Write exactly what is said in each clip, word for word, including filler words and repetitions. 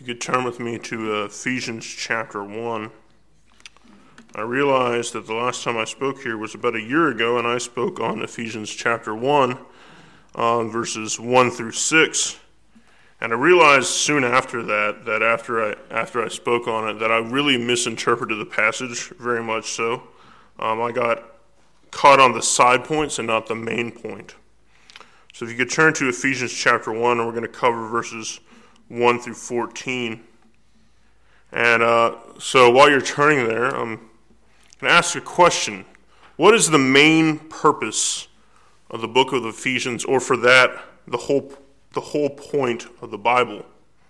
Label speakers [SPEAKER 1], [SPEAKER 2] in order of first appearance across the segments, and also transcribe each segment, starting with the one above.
[SPEAKER 1] you could turn with me to uh, Ephesians chapter one. I realized that the last time I spoke here was about a year ago, and I spoke on Ephesians chapter one, uh, verses one through six. And I realized soon after that, that after I after I spoke on it, that I really misinterpreted the passage, very much so. Um, I got caught on the side points and not the main point. So if you could turn to Ephesians chapter one, and we're going to cover verses one through fourteen. And uh, so while you're turning there, I'm going to ask a question. What is the main purpose of the book of Ephesians, or for that, the whole the whole point of the Bible?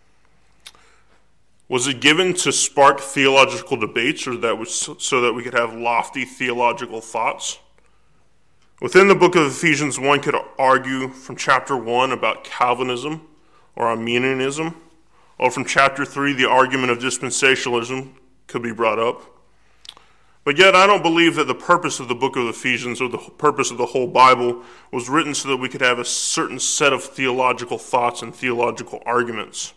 [SPEAKER 1] Was it given to spark theological debates, or that was so that we could have lofty theological thoughts? Within the book of Ephesians, one could argue from chapter one about Calvinism or Arminianism, or from chapter three, the argument of dispensationalism could be brought up. But yet, I don't believe that the purpose of the book of Ephesians, or the purpose of the whole Bible, was written so that we could have a certain set of theological thoughts and theological arguments.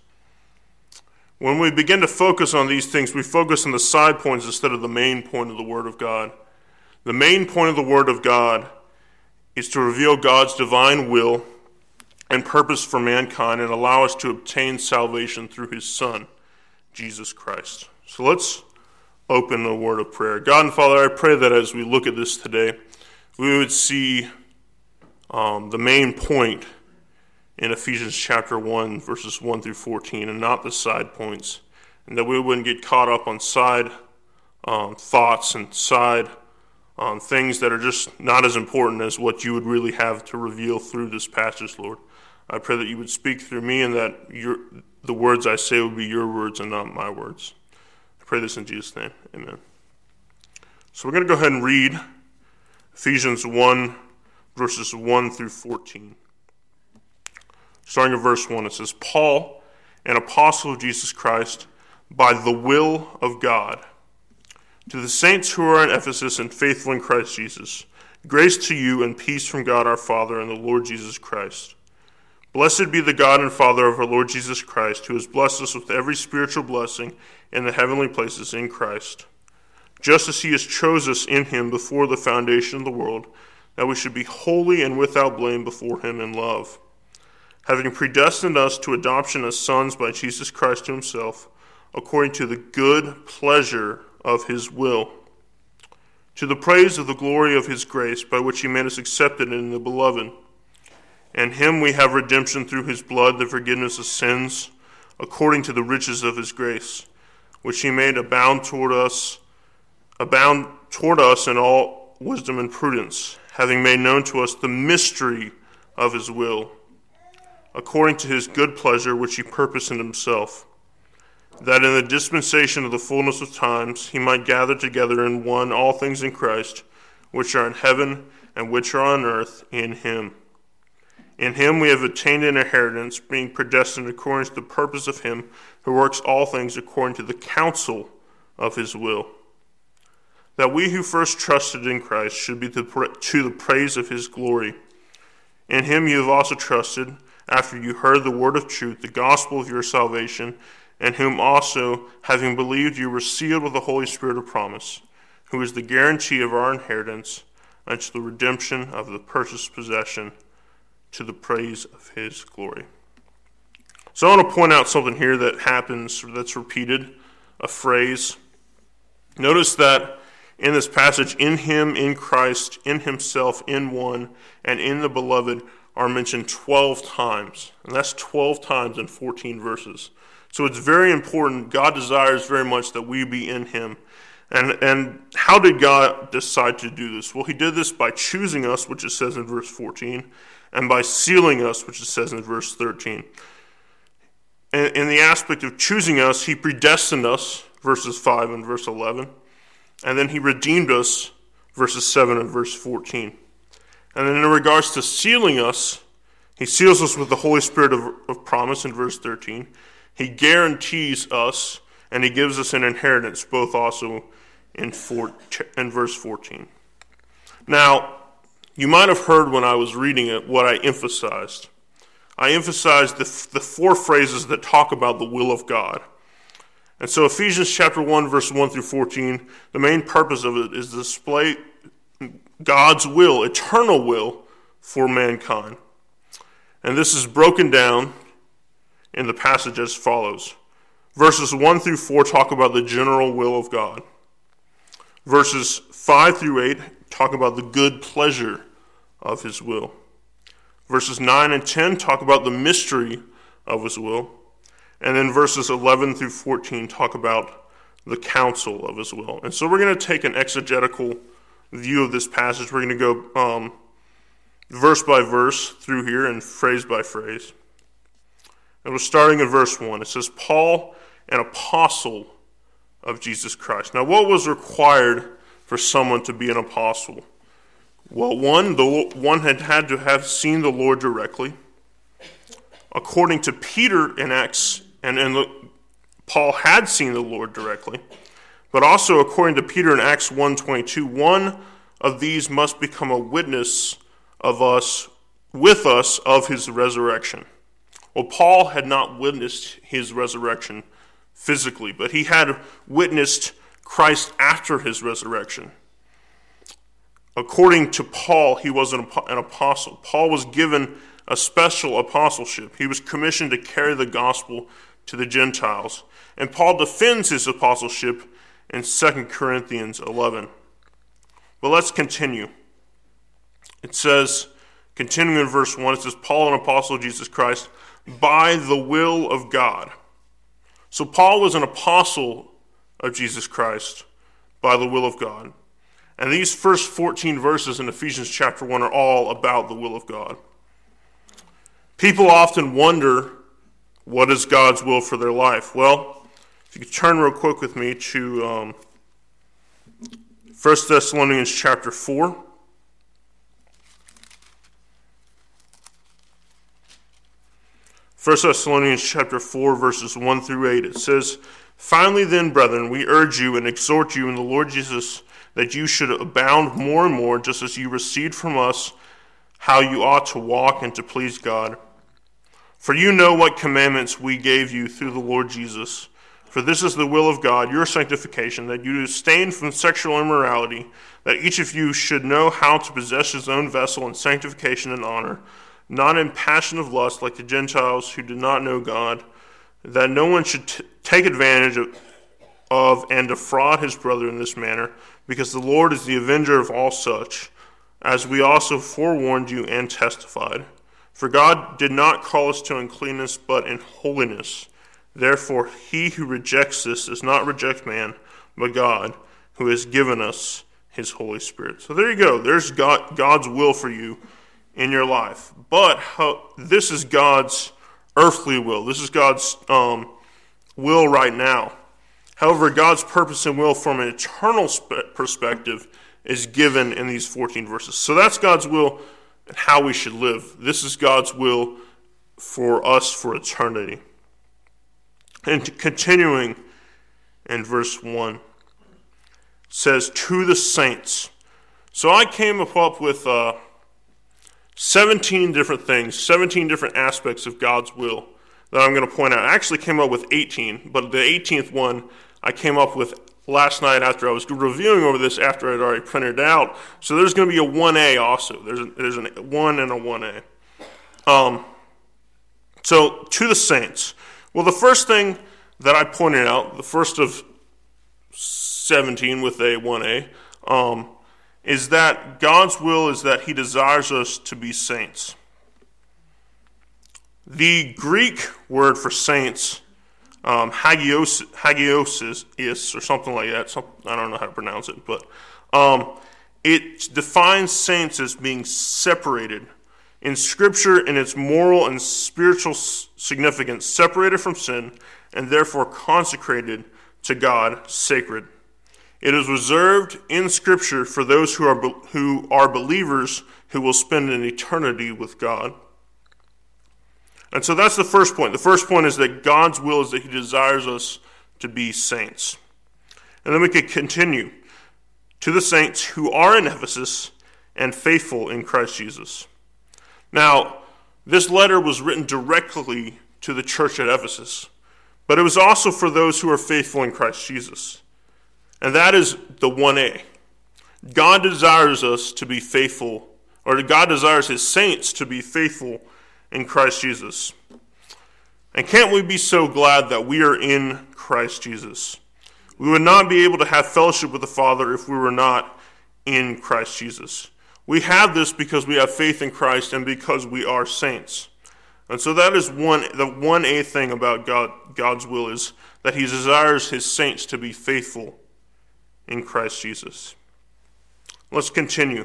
[SPEAKER 1] When we begin to focus on these things, we focus on the side points instead of the main point of the Word of God. The main point of the Word of God is to reveal God's divine will and purpose for mankind and allow us to obtain salvation through his Son, Jesus Christ. So let's open a word of prayer. God and Father, I pray that as we look at this today, we would see um, the main point in Ephesians chapter one, verses one through fourteen, and not the side points, and that we wouldn't get caught up on side um, thoughts and side um, things that are just not as important as what you would really have to reveal through this passage, Lord. I pray that you would speak through me, and that your, the words I say would be your words and not my words. I pray this in Jesus' name. Amen. So we're going to go ahead and read Ephesians one, verses one through fourteen. Starting at verse one, it says, Paul, an apostle of Jesus Christ, by the will of God, to the saints who are in Ephesus and faithful in Christ Jesus, grace to you and peace from God our Father and the Lord Jesus Christ. Blessed be the God and Father of our Lord Jesus Christ, who has blessed us with every spiritual blessing in the heavenly places in Christ, just as he has chosen us in him before the foundation of the world, that we should be holy and without blame before him in love, having predestined us to adoption as sons by Jesus Christ to himself, according to the good pleasure of his will, to the praise of the glory of his grace, by which he made us accepted in the beloved. In him we have redemption through his blood, the forgiveness of sins, according to the riches of his grace, which he made abound toward us, abound toward us in all wisdom and prudence, having made known to us the mystery of his will, according to his good pleasure which he purposed in himself, that in the dispensation of the fullness of times he might gather together in one all things in Christ, which are in heaven and which are on earth, in him. In him we have attained an inheritance, being predestined according to the purpose of him who works all things according to the counsel of his will, that we who first trusted in Christ should be to the praise of his glory. In him you have also trusted, after you heard the word of truth, the gospel of your salvation, in whom also, having believed, you were sealed with the Holy Spirit of promise, who is the guarantee of our inheritance unto the redemption of the purchased possession, to the praise of his glory. So I want to point out something here that happens, that's repeated, a phrase. Notice that in this passage, in him, in Christ, in himself, in one, and in the beloved are mentioned twelve times. And that's twelve times in fourteen verses. So it's very important. God desires very much that we be in him. And, and how did God decide to do this? Well, he did this by choosing us, which it says in verse fourteen, and by sealing us, which it says in verse thirteen. In, in the aspect of choosing us, he predestined us, verses five and verse eleven. And then he redeemed us, verses seven and verse fourteen. And then in regards to sealing us, he seals us with the Holy Spirit of, of promise in verse thirteen. He guarantees us, and he gives us an inheritance, both also in, four, in verse fourteen. Now, you might have heard when I was reading it what I emphasized. I emphasize the, the four phrases that talk about the will of God. And so Ephesians chapter one, verse one through fourteen, the main purpose of it is to display God's will, eternal will for mankind. And this is broken down in the passage as follows. Verses one through four talk about the general will of God. Verses five through eight talk about the good pleasure of his will. Verses nine and ten talk about the mystery of his will. And then verses eleven through fourteen talk about the counsel of his will. And so we're going to take an exegetical view of this passage. We're going to go um, verse by verse through here and phrase by phrase. And we're starting in verse one. It says, Paul, an apostle of Jesus Christ. Now, what was required for someone to be an apostle? Well, one, the one had had to have seen the Lord directly. According to Peter in Acts, and, and Paul had seen the Lord directly. But also, according to Peter in Acts one twenty-two, one of these must become a witness of us, with us, of his resurrection. Well, Paul had not witnessed his resurrection physically, but he had witnessed Christ after his resurrection. According to Paul, he was an, an apostle. Paul was given a special apostleship. He was commissioned to carry the gospel to the Gentiles. And Paul defends his apostleship in Second Corinthians eleven. But let's continue. It says, continuing in verse one, it says, Paul, an apostle of Jesus Christ, by the will of God. So Paul was an apostle of Jesus Christ by the will of God. And these first fourteen verses in Ephesians chapter one are all about the will of God. People often wonder, what is God's will for their life? Well, if you could turn real quick with me to um, First Thessalonians chapter four. First Thessalonians chapter four, verses one through eight. It says, Finally then, brethren, we urge you and exhort you in the Lord Jesus that you should abound more and more, just as you received from us how you ought to walk and to please God. For you know what commandments we gave you through the Lord Jesus. For this is the will of God, your sanctification, that you abstain from sexual immorality, that each of you should know how to possess his own vessel in sanctification and honor, not in passion of lust like the Gentiles who do not know God, that no one should t- take advantage of, of and defraud his brother in this manner, because the Lord is the avenger of all such, as we also forewarned you and testified. For God did not call us to uncleanness, but in holiness. Therefore, he who rejects this does not reject man, but God, who has given us his Holy Spirit. So there you go. There's God, God's will for you in your life. But how, this is God's earthly will. This is God's um, will right now. However, God's purpose and will from an eternal spe- perspective is given in these fourteen verses. So that's God's will and how we should live. This is God's will for us for eternity. And continuing in verse one, says, to the saints. So I came up with uh, seventeen different things, seventeen different aspects of God's will that I'm going to point out. I actually came up with eighteen, but the eighteenth one I came up with last night after I was reviewing over this after I'd already printed it out. So there's going to be a one A also. There's a, there's a one and a one A. Um, so to the saints. Well, the first thing that I pointed out, the first of seventeen with a one A, um, is that God's will is that he desires us to be saints. The Greek word for saints, um, hagios, hagiosis, is, or something like that. Some, I don't know how to pronounce it, but um, it defines saints as being separated in Scripture in its moral and spiritual significance, separated from sin, and therefore consecrated to God, sacred. It is reserved in Scripture for those who are who are believers who will spend an eternity with God. And so that's the first point. The first point is that God's will is that he desires us to be saints. And then we could continue. To the saints who are in Ephesus and faithful in Christ Jesus. Now, This letter was written directly to the church at Ephesus, but it was also for those who are faithful in Christ Jesus. And that is the one A. God desires us to be faithful, or God desires his saints to be faithful in Christ Jesus. And can't we be so glad that we are in Christ Jesus? We would not be able to have fellowship with the Father if we were not in Christ Jesus. We have this because we have faith in Christ and because we are saints. And so that is one, the one A thing about God, God's will is that he desires his saints to be faithful in Christ Jesus. Let's continue.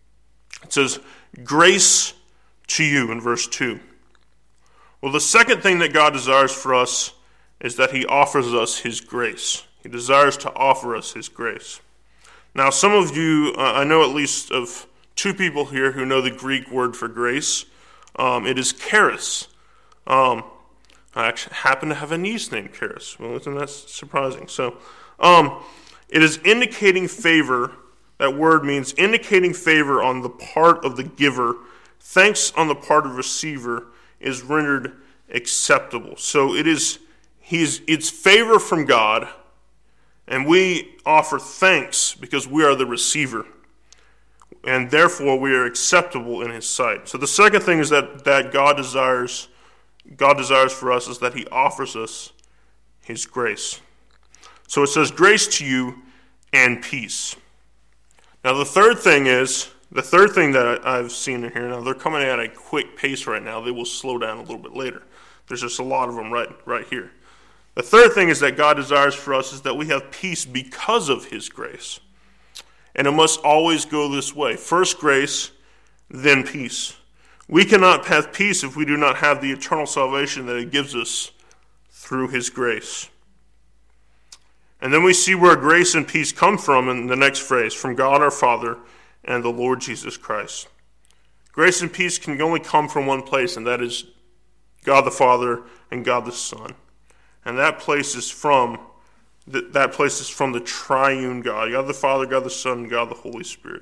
[SPEAKER 1] It says, grace to you in verse two. Well, the second thing that God desires for us is that he offers us his grace. He desires to offer us his grace. Now, some of you, uh, I know at least of two people here who know the Greek word for grace. Um, it is charis. Um, I actually happen to have a niece named Charis. Well, isn't that surprising? So, um, it is indicating favor. That word means indicating favor on the part of the giver. Thanks on the part of the receiver is rendered acceptable. So it is, he's, it's favor from God, and we offer thanks because we are the receiver, and therefore we are acceptable in his sight. So the second thing is that, that God desires, God desires for us is that he offers us his grace. So it says, grace to you and peace. Now the third thing is, the third thing that I've seen in here, now they're coming at a quick pace right now. They will slow down a little bit later. There's just a lot of them right, right here. The third thing is that God desires for us is that we have peace because of his grace. And it must always go this way. First grace, then peace. We cannot have peace if we do not have the eternal salvation that he gives us through his grace. And then we see where grace and peace come from in the next phrase, from God our Father and the Lord Jesus Christ. Grace and peace can only come from one place, and that is God the Father and God the Son. And that place is from that place is from the triune God, God the Father, God the Son, and God the Holy Spirit.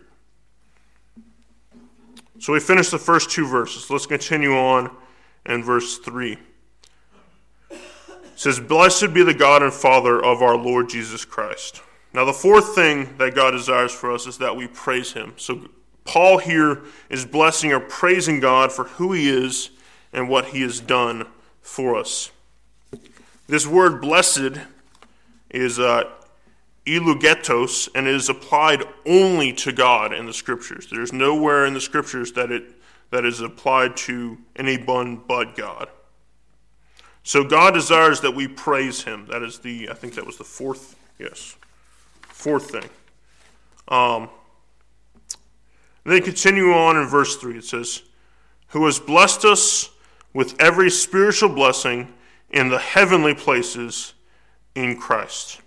[SPEAKER 1] So we finished the first two verses. Let's continue on in verse three. It says, blessed be the God and Father of our Lord Jesus Christ. Now the fourth thing that God desires for us is that we praise him. So Paul here is blessing or praising God for who he is and what he has done for us. This word blessed is uh, eulogetos, and it is applied only to God in the Scriptures. There's nowhere in the Scriptures that it that is applied to anyone but God. So God desires that we praise him. That is the, I think that was the fourth, yes, fourth thing. Um, then continue on in verse three. It says, who has blessed us with every spiritual blessing in the heavenly places in Christ.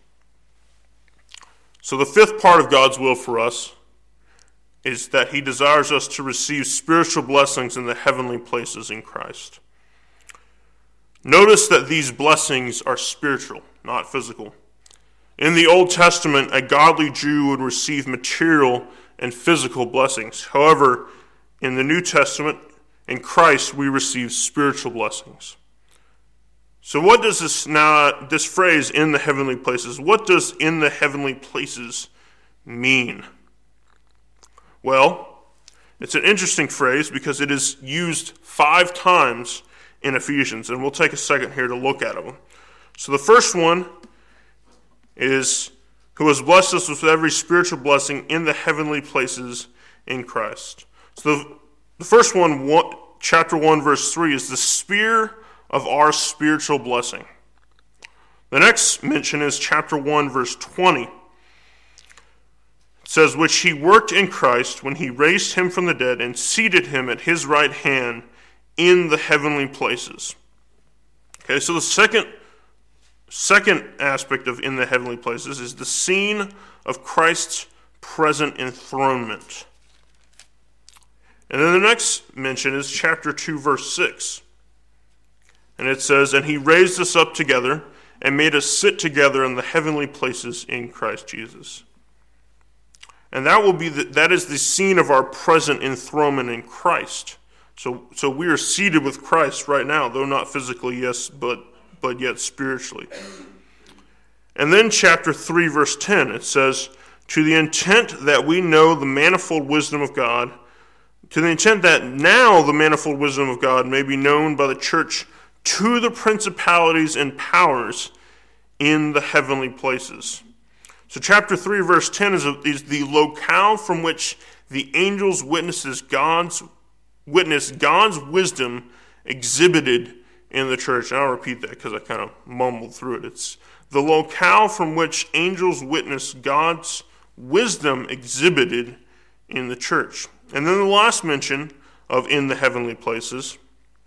[SPEAKER 1] So the fifth part of God's will for us is that he desires us to receive spiritual blessings in the heavenly places in Christ. Notice that these blessings are spiritual, not physical. In the Old Testament, a godly Jew would receive material and physical blessings. However, in the New Testament, in Christ, we receive spiritual blessings. So what does this now, this phrase, in the heavenly places, what does in the heavenly places mean? Well, it's an interesting phrase because it is used five times in Ephesians, and we'll take a second here to look at them. So the first one is, who has blessed us with every spiritual blessing in the heavenly places in Christ. So the, the first one, one, chapter one, verse three, is the sphere of our spiritual blessing. The next mention is chapter one, verse twenty. It says, which he worked in Christ when he raised him from the dead and seated him at his right hand in the heavenly places. Okay, so the second, second aspect of in the heavenly places is the scene of Christ's present enthronement. And then the next mention is chapter two, verse six. And it says, and he raised us up together and made us sit together in the heavenly places in Christ Jesus. And that will be the, that is the scene of our present enthronement in Christ. So so we are seated with Christ right now, though not physically, yes, but but yet spiritually. And then chapter three, verse ten, it says, to the intent that we know the manifold wisdom of God, to the intent that now the manifold wisdom of God may be known by the church to the principalities and powers in the heavenly places. So chapter three, verse ten is, a, is the locale from which the angels witnesses God's witness God's wisdom exhibited in the church. And I'll repeat that because I kind of mumbled through it. It's the locale from which angels witness God's wisdom exhibited in the church. And then the last mention of in the heavenly places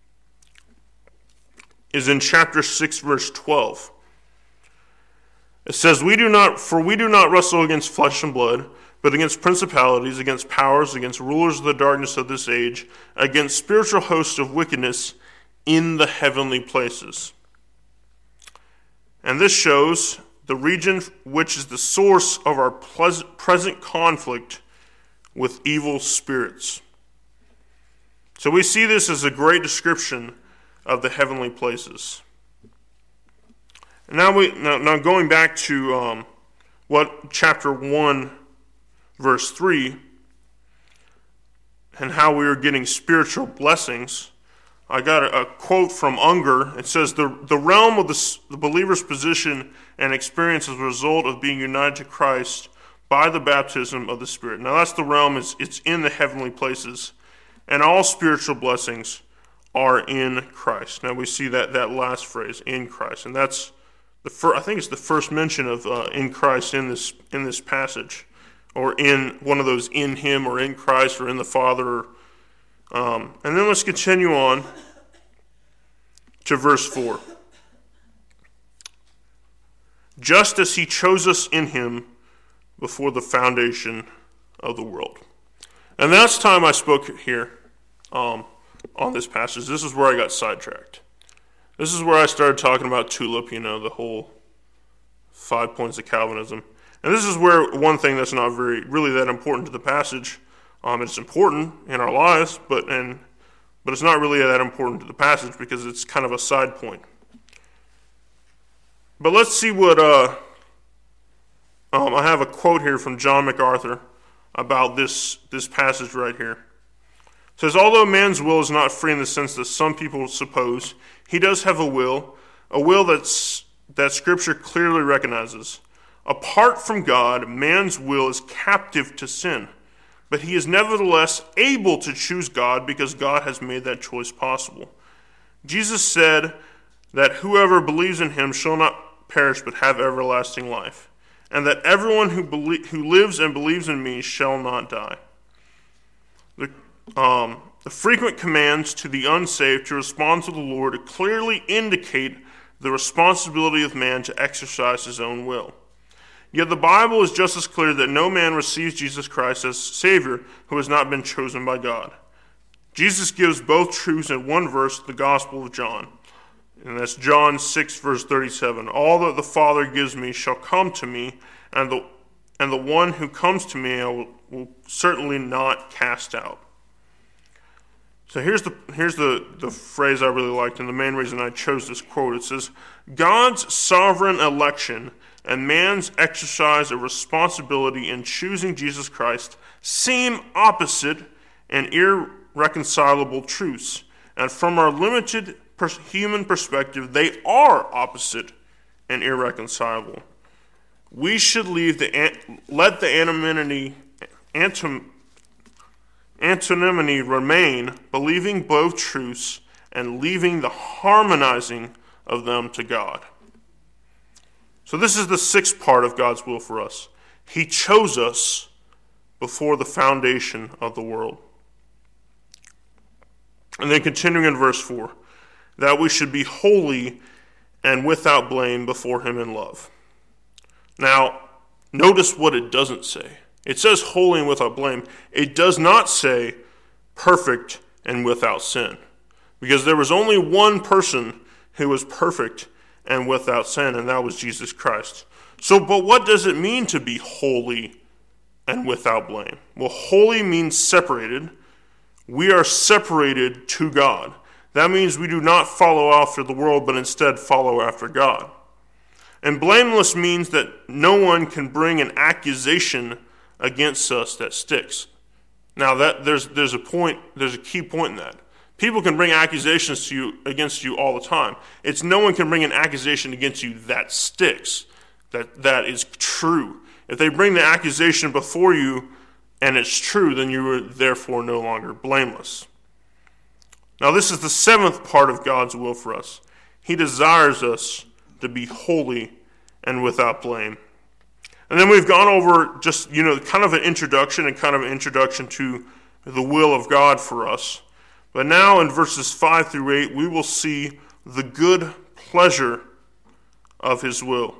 [SPEAKER 1] is in chapter six, verse twelve. It says, "We do not, for we do not wrestle against flesh and blood, but against principalities, against powers, against rulers of the darkness of this age, against spiritual hosts of wickedness in the heavenly places." And this shows the region which is the source of our pleasant, present conflict with evil spirits. So we see this as a great description of the heavenly places. And now, we, now, now going back to um, what chapter one, verse three, and how we are getting spiritual blessings, I got a, a quote from Unger. It says, the, the realm of the, the believer's position and experience as a result of being united to Christ by the baptism of the Spirit. Now that's the realm, it's, it's in the heavenly places. And all spiritual blessings are in Christ. Now we see that, that last phrase, in Christ. And that's, the fir- I think it's the first mention of uh, in Christ in this in this passage. Or in one of those in Him or in Christ or in the Father. Um, and then let's continue on to verse four. Just as He chose us in Him before the foundation of the world. And that's time I spoke here um, on this passage. This is where I got sidetracked. This is where I started talking about Tulip, you know, the whole five points of Calvinism. And this is where one thing that's not very really that important to the passage. Um, it's important in our lives, but and but it's not really that important to the passage because it's kind of a side point. But let's see what uh, um, I have a quote here from John MacArthur about this this passage right here. It says, although man's will is not free in the sense that some people suppose, he does have a will, a will that's that Scripture clearly recognizes. Apart from God, man's will is captive to sin, but he is nevertheless able to choose God because God has made that choice possible. Jesus said that whoever believes in him shall not perish but have everlasting life, and that everyone who belie- who lives and believes in me shall not die. The, um, the frequent commands to the unsaved to respond to the Lord clearly indicate the responsibility of man to exercise his own will. Yet the Bible is just as clear that no man receives Jesus Christ as Savior who has not been chosen by God. Jesus gives both truths in one verse, the Gospel of John. And that's John six, verse thirty-seven. All that the Father gives me shall come to me, and the and the one who comes to me I will, will certainly not cast out. So here's the here's the, the phrase I really liked, and the main reason I chose this quote. It says, God's sovereign election and man's exercise of responsibility in choosing Jesus Christ seem opposite and irreconcilable truths. And from our limited human perspective, they are opposite and irreconcilable. We should leave the let the anonymity, antom, anonymity remain, believing both truths and leaving the harmonizing of them to God. So this is the sixth part of God's will for us. He chose us before the foundation of the world. And then continuing in verse four, that we should be holy and without blame before him in love. Now, notice what it doesn't say. It says holy and without blame. It does not say perfect and without sin. Because there was only one person who was perfect and without sin, and that was Jesus Christ. So, but what does it mean to be holy and without blame? Well, holy means separated. we are separated to God. That means we do not follow after the world, but instead follow after God. And blameless means that no one can bring an accusation against us that sticks. Now, that there's there's a point, there's a key point in that. People can bring accusations to you against you all the time. It's no one can bring an accusation against you that sticks, that that is true. If they bring the accusation before you and it's true, then you are therefore no longer blameless. Now, this is the seventh part of God's will for us. He desires us to be holy and without blame. And then we've gone over just, you know, kind of an introduction and kind of an introduction to the will of God for us. But now in verses five through eight, we will see the good pleasure of his will.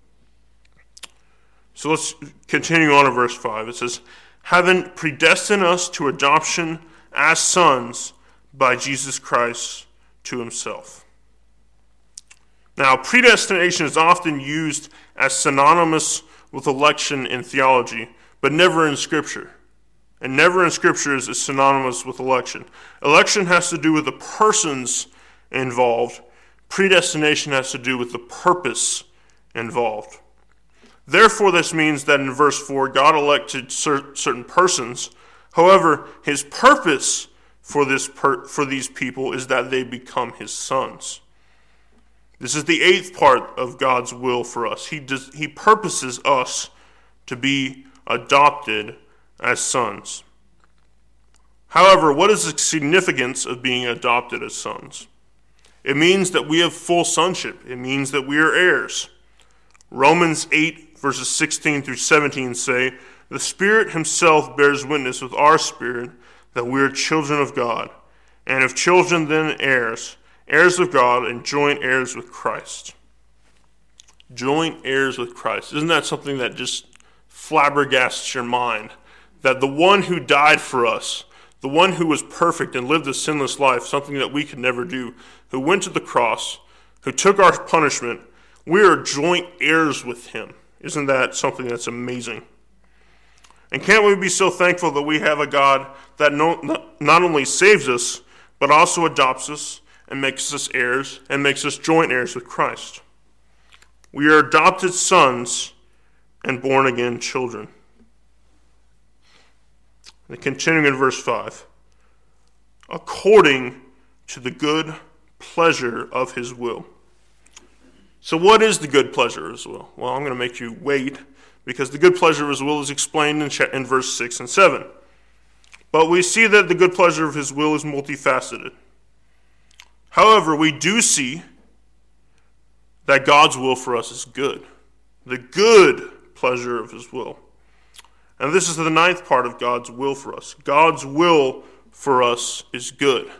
[SPEAKER 1] So let's continue on in verse five. It says, having predestined us to adoption as sons by Jesus Christ to himself. Now, predestination is often used as synonymous with election in theology, but never in Scripture. And never in Scripture is it synonymous with election. Election has to do with the persons involved. Predestination has to do with the purpose involved. Therefore, this means that in verse four, God elected cer- certain persons. However, his purpose for this per- for these people is that they become his sons. This is the eighth part of God's will for us. He does, he purposes us to be adopted as sons. However, what is the significance of being adopted as sons? It means that we have full sonship. It means that we are heirs. Romans eight, verses sixteen through seventeen say, the Spirit himself bears witness with our spirit that we are children of God. And if children, then heirs, heirs of God and joint heirs with Christ. Joint heirs with Christ. Isn't that something that just flabbergasts your mind? That the one who died for us, the one who was perfect and lived a sinless life, something that we could never do, who went to the cross, who took our punishment, we are joint heirs with him. Isn't that something that's amazing? And can't we be so thankful that we have a God that no, not only saves us, but also adopts us and makes us heirs and makes us joint heirs with Christ? We are adopted sons and born again children. And continuing in verse five, according to the good pleasure of his will. So what is the good pleasure of his will? Well, I'm going to make you wait, because the good pleasure of his will is explained in, in verse six and seven. But we see that the good pleasure of his will is multifaceted. However, we do see that God's will for us is good. The good pleasure of his will. And this is the ninth part of God's will for us. God's will for us is good.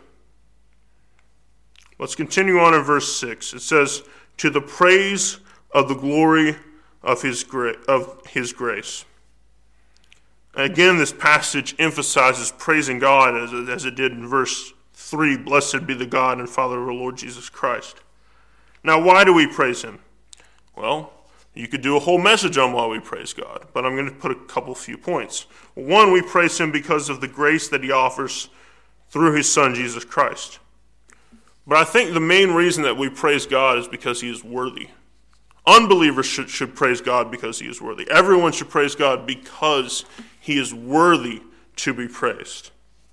[SPEAKER 1] Let's continue on in verse six. It says, to the praise of the glory of his, gra- of his grace. Again, this passage emphasizes praising God as, as it did in verse three. Blessed be the God and Father of our Lord Jesus Christ. Now, why do we praise him? Well, you could do a whole message on why we praise God, but I'm going to put a couple few points. One, we praise him because of the grace that he offers through his Son, Jesus Christ. But I think the main reason that we praise God is because he is worthy. Unbelievers should, should praise God because he is worthy. Everyone should praise God because he is worthy to be praised.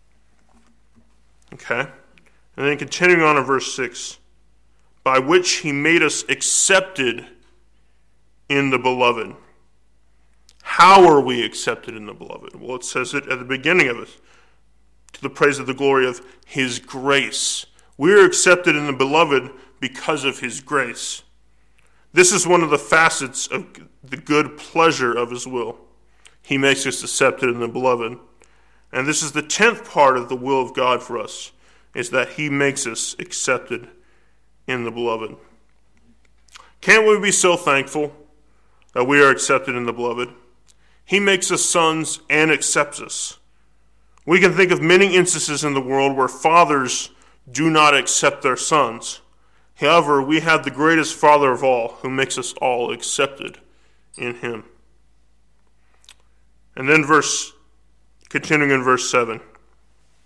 [SPEAKER 1] Okay? And then continuing on in verse six, by which he made us accepted in the beloved. How are we accepted in the beloved? Well, it says it at the beginning of it. To the praise of the glory of his grace. We are accepted in the beloved because of his grace. This is one of the facets of the good pleasure of his will. He makes us accepted in the beloved. And this is the tenth part of the will of God for us, is that he makes us accepted in the beloved. Can't we be so thankful that we are accepted in the beloved? He makes us sons and accepts us. We can think of many instances in the world where fathers do not accept their sons. However, we have the greatest Father of all, who makes us all accepted in him. And then verse, continuing in verse seven.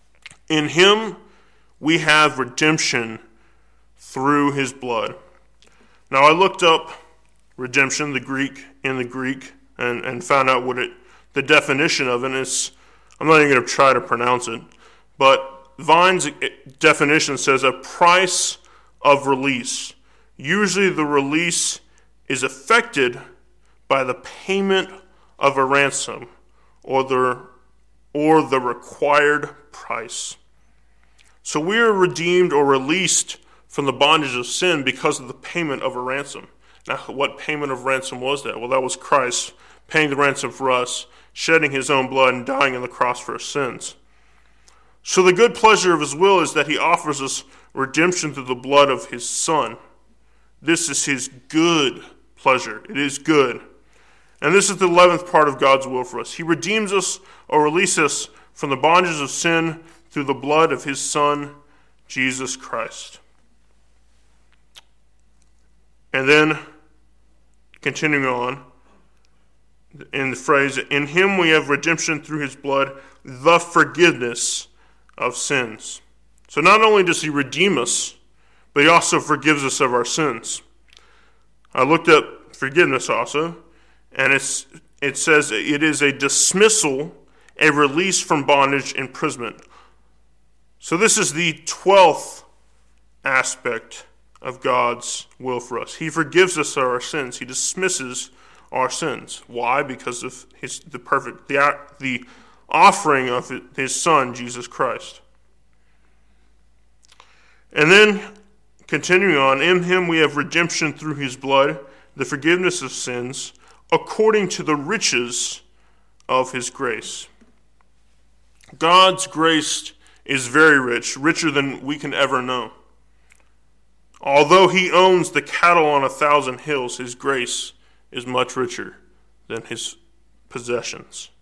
[SPEAKER 1] In him we have redemption through his blood. Now I looked up redemption, the Greek, in the Greek, and, and found out what it, the definition of it, and it's, I'm not even going to try to pronounce it, but Vine's definition says a price of release. Usually the release is effected by the payment of a ransom or the, or the required price. So we are redeemed or released from the bondage of sin because of the payment of a ransom. Now, what payment of ransom was that? Well, that was Christ paying the ransom for us, shedding his own blood and dying on the cross for our sins. So the good pleasure of his will is that he offers us redemption through the blood of his Son. This is his good pleasure. It is good. And this is the eleventh part of God's will for us. He redeems us or releases us from the bondages of sin through the blood of his Son, Jesus Christ. And then, continuing on, in the phrase, in him we have redemption through his blood, the forgiveness of sins. So not only does he redeem us, but he also forgives us of our sins. I looked up forgiveness also, and it's it says it is a dismissal, a release from bondage, imprisonment. So this is the twelfth aspect of God's will for us. He forgives us of our sins. He dismisses our sins. Why? Because of his the perfect the the offering of his Son, Jesus Christ. And then, continuing on, in him we have redemption through his blood, the forgiveness of sins, according to the riches of his grace. God's grace is very rich, richer than we can ever know. Although he owns the cattle on a thousand hills, his grace is much richer than his possessions.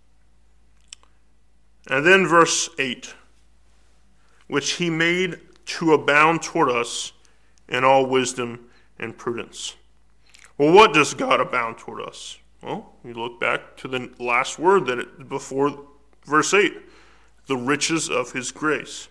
[SPEAKER 1] And then verse eight, which he made to abound toward us in all wisdom and prudence. Well, what does God abound toward us? Well, you look back to the last word that it, before verse eight, the riches of his grace.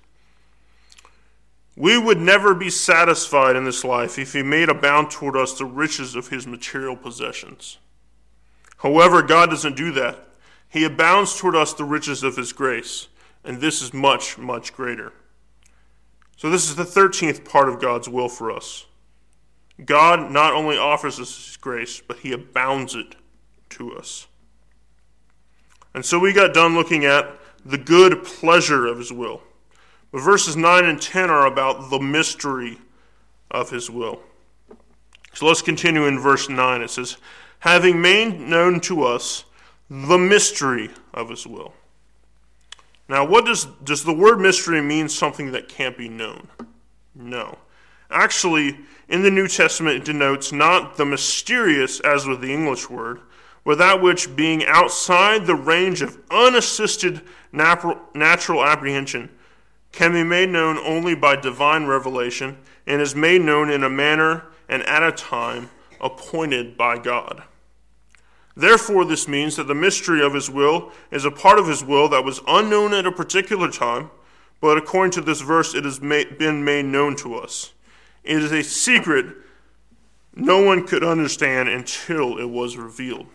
[SPEAKER 1] We would never be satisfied in this life if he made abound toward us the riches of his material possessions. However, God doesn't do that. He abounds toward us the riches of his grace, and this is much, much greater. So this is the thirteenth part of God's will for us. God not only offers us his grace, but he abounds it to us. And so we got done looking at the good pleasure of his will. But verses nine and ten are about the mystery of his will. So let's continue in verse nine. It says, having made known to us the mystery of his will. Now, what does, does the word mystery mean something that can't be known? No. Actually, in the New Testament, it denotes not the mysterious, as with the English word, but that which, being outside the range of unassisted natural apprehension, can be made known only by divine revelation, and is made known in a manner and at a time appointed by God. Therefore, this means that the mystery of his will is a part of his will that was unknown at a particular time, but according to this verse, it has been made known to us. It is a secret no one could understand until it was revealed.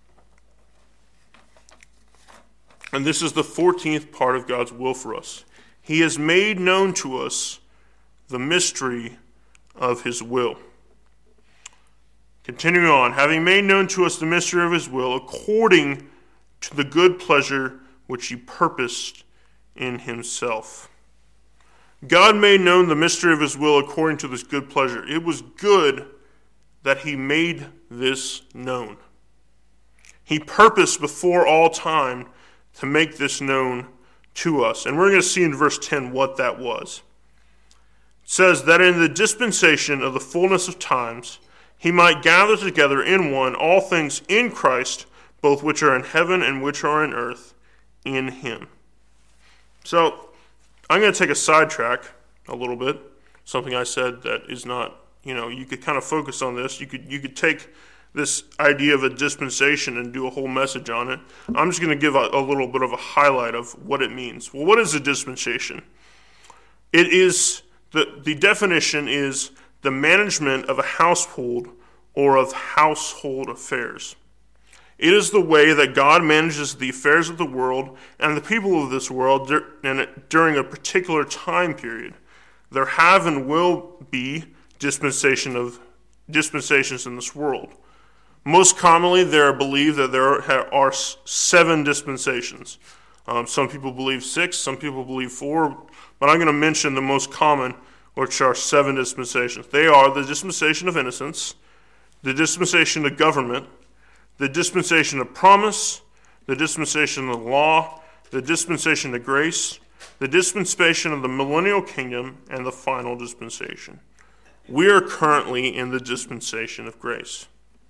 [SPEAKER 1] And this is the fourteenth part of God's will for us. He has made known to us the mystery of his will. Continuing on, having made known to us the mystery of his will, according to the good pleasure which he purposed in himself. God made known the mystery of his will according to this good pleasure. It was good that he made this known. He purposed before all time to make this known to us. And we're going to see in verse ten what that was. It says that in the dispensation of the fullness of times, he might gather together in one all things in Christ, both which are in heaven and which are in earth, in him. So, I'm going to take a sidetrack a little bit. Something I said that is not, you know, you could kind of focus on this. You could you could take this idea of a dispensation and do a whole message on it. I'm just going to give a, a little bit of a highlight of what it means. Well, what is a dispensation? It is, the, the definition is the management of a household or of household affairs. It is the way that God manages the affairs of the world and the people of this world during a particular time period. There have and will be dispensation of dispensations in this world. Most commonly, there are believed that there are seven dispensations. Um, some people believe six, some people believe four, but I'm going to mention the most common, which are seven dispensations. They are the dispensation of innocence, the dispensation of government, the dispensation of promise, the dispensation of the law, the dispensation of grace, the dispensation of the millennial kingdom, and the final dispensation. We are currently in the dispensation of grace.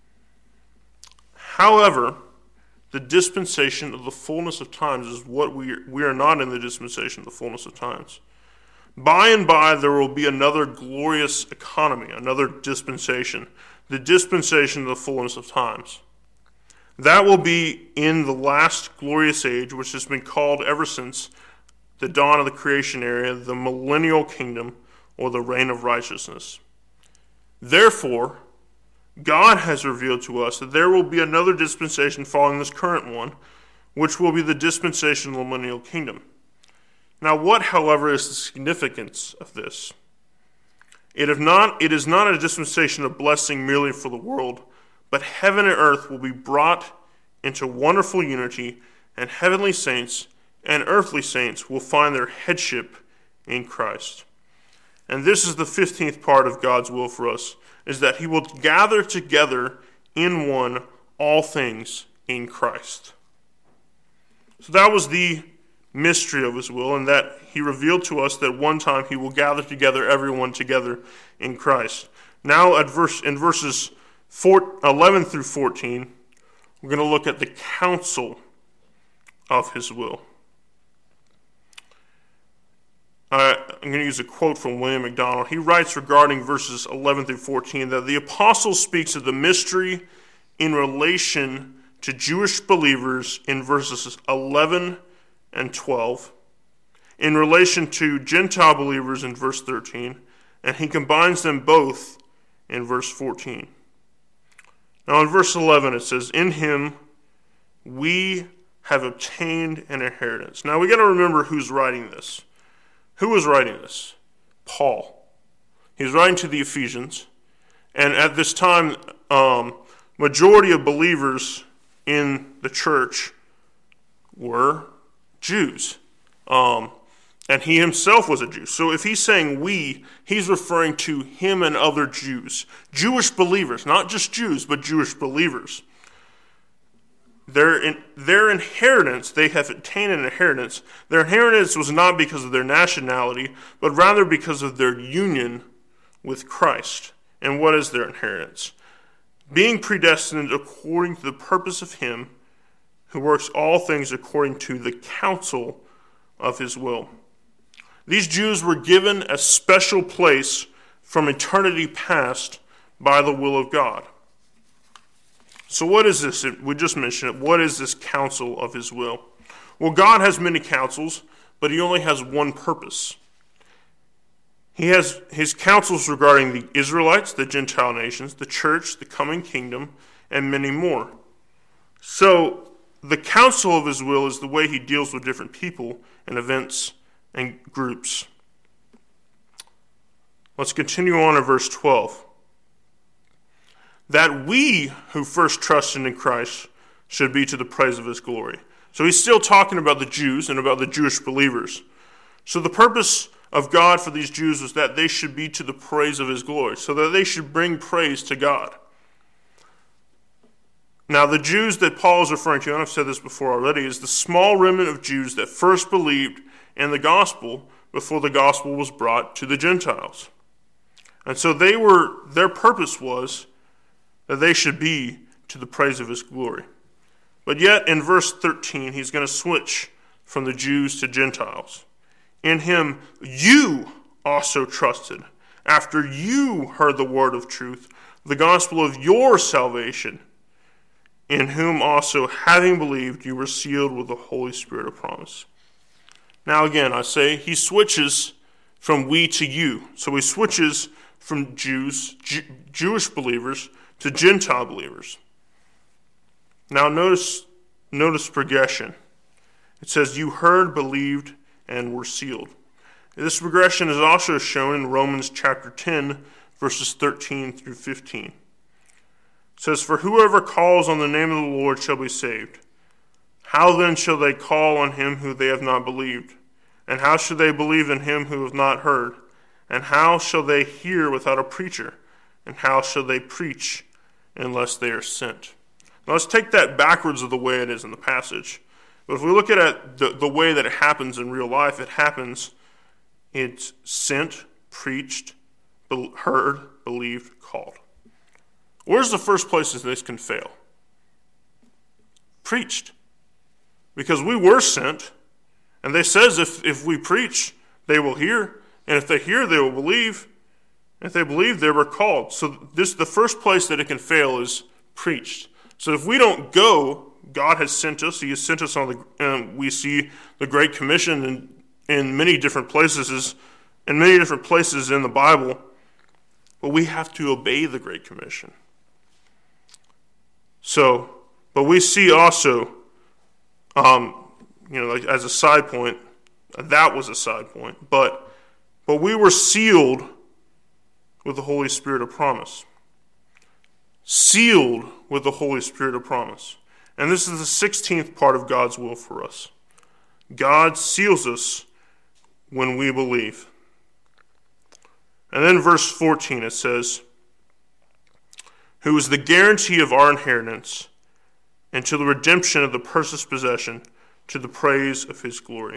[SPEAKER 1] However, the dispensation of the fullness of times is what we are, we are not in the dispensation of the fullness of times. By and by, there will be another glorious economy, another dispensation, the dispensation of the fullness of times. That will be in the last glorious age, which has been called ever since the dawn of the creation era, the millennial kingdom, or the reign of righteousness. Therefore, God has revealed to us that there will be another dispensation following this current one, which will be the dispensation of the millennial kingdom. Now, what, however, is the significance of this? It is not, it is not a dispensation of blessing merely for the world, but heaven and earth will be brought into wonderful unity, and heavenly saints and earthly saints will find their headship in Christ. And this is the fifteenth part of God's will for us, is that he will gather together in one all things in Christ. So that was the mystery of his will, and that he revealed to us that one time he will gather together everyone together in Christ. Now at verse in verses eleven through fourteen, we're going to look at the counsel of his will. Uh, I'm going to use a quote from William MacDonald. He writes regarding verses eleven through fourteen that the apostle speaks of the mystery in relation to Jewish believers in verses eleven and twelve, in relation to Gentile believers in verse thirteen, and he combines them both in verse fourteen. Now in verse eleven it says, "In him we have obtained an inheritance." Now we got to remember who's writing this. Who was writing this? Paul. He's writing to the Ephesians, and at this time, um, majority of believers in the church were Jews, um, and he himself was a Jew. So if he's saying we, he's referring to him and other Jews, Jewish believers, not just Jews, but Jewish believers. Their, in, their inheritance, they have obtained an inheritance. Their inheritance was not because of their nationality, but rather because of their union with Christ. And what is their inheritance? Being predestined according to the purpose of him who works all things according to the counsel of his will. These Jews were given a special place from eternity past by the will of God. So what is this? We just mentioned it. What is this counsel of his will? Well, God has many counsels, but he only has one purpose. He has his counsels regarding the Israelites, the Gentile nations, the church, the coming kingdom, and many more. So the counsel of his will is the way he deals with different people and events and groups. Let's continue on in verse twelve. That we who first trusted in Christ should be to the praise of his glory. So he's still talking about the Jews and about the Jewish believers. So the purpose of God for these Jews was that they should be to the praise of his glory, so that they should bring praise to God. Now the Jews that Paul is referring to, and I've said this before already, is the small remnant of Jews that first believed in the gospel before the gospel was brought to the Gentiles. And so they were, their purpose was that they should be to the praise of his glory. But yet, in verse thirteen, he's going to switch from the Jews to Gentiles. In him you also trusted, after you heard the word of truth, the gospel of your salvation, in whom also, having believed, you were sealed with the Holy Spirit of promise. Now again, I say, he switches from we to you. So he switches from Jews, Jew, Jewish believers to Gentile believers. Now notice, notice progression. It says, you heard, believed, and were sealed. This progression is also shown in Romans chapter ten, verses thirteen through fifteen. It says, for whoever calls on the name of the Lord shall be saved. How then shall they call on him who they have not believed? And how shall they believe in him who have not heard? And how shall they hear without a preacher? And how shall they preach unless they are sent? Now let's take that backwards of the way it is in the passage. But if we look at it, the, the way that it happens in real life, it happens, it's sent, preached, be, heard, believed, called. Where's the first place this can fail? Preached. Because we were sent, and they says if, if we preach, they will hear, and if they hear, they will believe. If they believe, they were called. So this the first place that it can fail is preached. So if we don't go, God has sent us. He has sent us on the. Um, we see the Great Commission in, in many different places, in many different places in the Bible. But we have to obey the Great Commission. So, but we see also, um, you know, like as a side point, that was a side point. But, but we were sealed with the Holy Spirit of promise. Sealed with the Holy Spirit of promise. And this is the sixteenth part of God's will for us. God seals us when we believe. And then verse fourteen, it says, who is the guarantee of our inheritance and to the redemption of the purchased possession to the praise of his glory.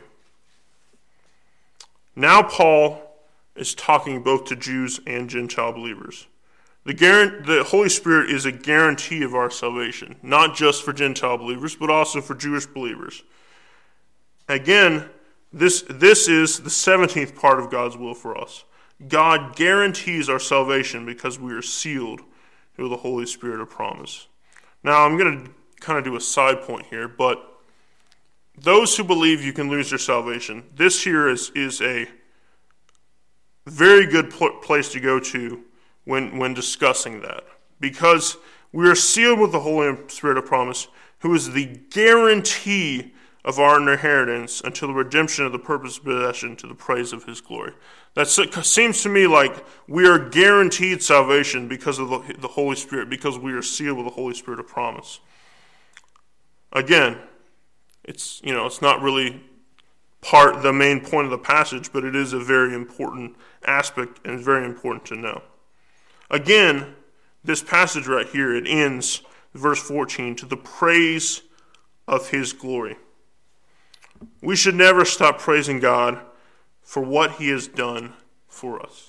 [SPEAKER 1] Now Paul is talking both to Jews and Gentile believers. The, guarantee, the Holy Spirit is a guarantee of our salvation, not just for Gentile believers, but also for Jewish believers. Again, this, this is the seventeenth part of God's will for us. God guarantees our salvation because we are sealed with the Holy Spirit of promise. Now, I'm going to kind of do a side point here, but those who believe you can lose your salvation, this here is, is a very good pl- place to go to when, when discussing that. Because we are sealed with the Holy Spirit of promise, who is the guarantee of our inheritance until the redemption of the purpose of possession to the praise of his glory. That seems to me like we are guaranteed salvation because of the, the Holy Spirit, because we are sealed with the Holy Spirit of promise. Again, it's, you know, it's not really part, the main point of the passage, but it is a very important aspect and very important to know. Again, this passage right here, it ends, verse fourteen, to the praise of his glory. We should never stop praising God for what he has done for us.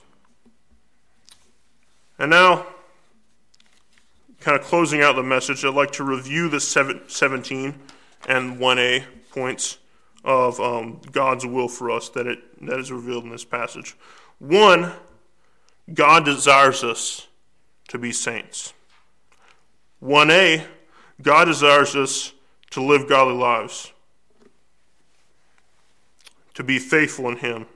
[SPEAKER 1] And now, kind of closing out the message, I'd like to review the seventeen and one A points of um, God's will for us that it that is revealed in this passage. One, God desires us to be saints. one A, God desires us to live godly lives, to be faithful in him.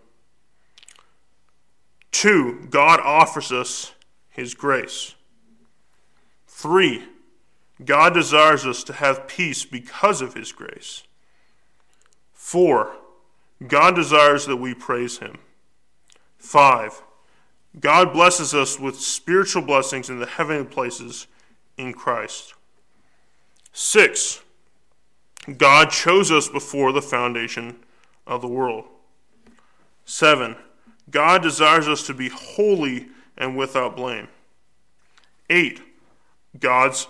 [SPEAKER 1] Two, God offers us his grace. Three, God desires us to have peace because of his grace. Four, God desires that we praise him. Five, God blesses us with spiritual blessings in the heavenly places in Christ. Six, God chose us before the foundation of the world. Seven, God desires us to be holy and without blame. Eight, God's,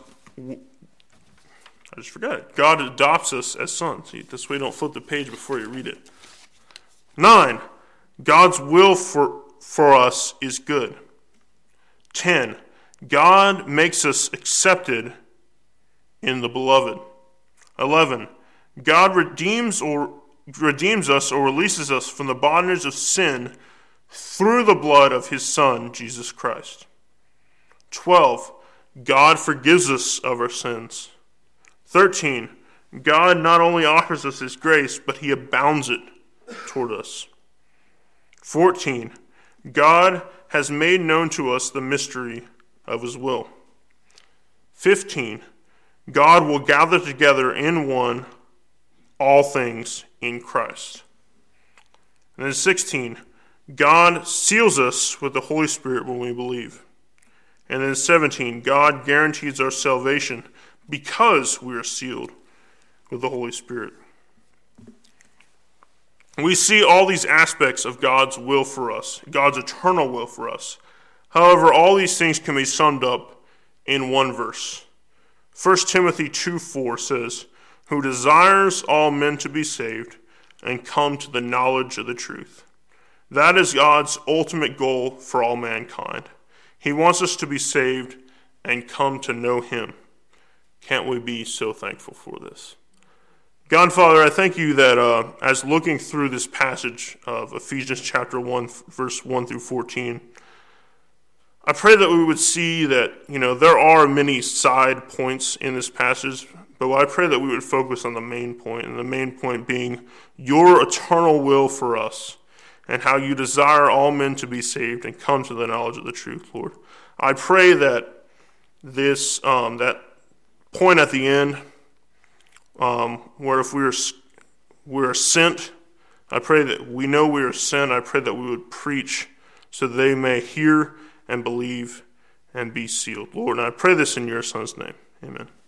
[SPEAKER 1] I just forgot it. God adopts us as sons. This way you don't flip the page before you read it. Nine, God's will for, for us is good. Ten, God makes us accepted in the beloved. Eleven, God redeems or redeems us or releases us from the bondage of sin through the blood of his Son, Jesus Christ. Twelve, God forgives us of our sins. Thirteen, God not only offers us his grace, but he abounds it toward us. fourteen, God has made known to us the mystery of his will. fifteen, God will gather together in one all things in Christ. And then sixteen, God seals us with the Holy Spirit when we believe. And then seventeen, God guarantees our salvation because we are sealed with the Holy Spirit. We see all these aspects of God's will for us, God's eternal will for us. However, all these things can be summed up in one verse. First Timothy two four says, "Who desires all men to be saved and come to the knowledge of the truth." That is God's ultimate goal for all mankind. He wants us to be saved and come to know him. Can't we be so thankful for this? God, Father, I thank you that uh, as looking through this passage of Ephesians chapter one, verse one through fourteen, I pray that we would see that, you know, there are many side points in this passage, but I pray that we would focus on the main point, and the main point being your eternal will for us, and how you desire all men to be saved and come to the knowledge of the truth, Lord. I pray that this, um, that point at the end, um, where if we are, we are sent, I pray that we know we are sent. I pray that we would preach so that they may hear and believe and be sealed, Lord. And I pray this in your Son's name. Amen.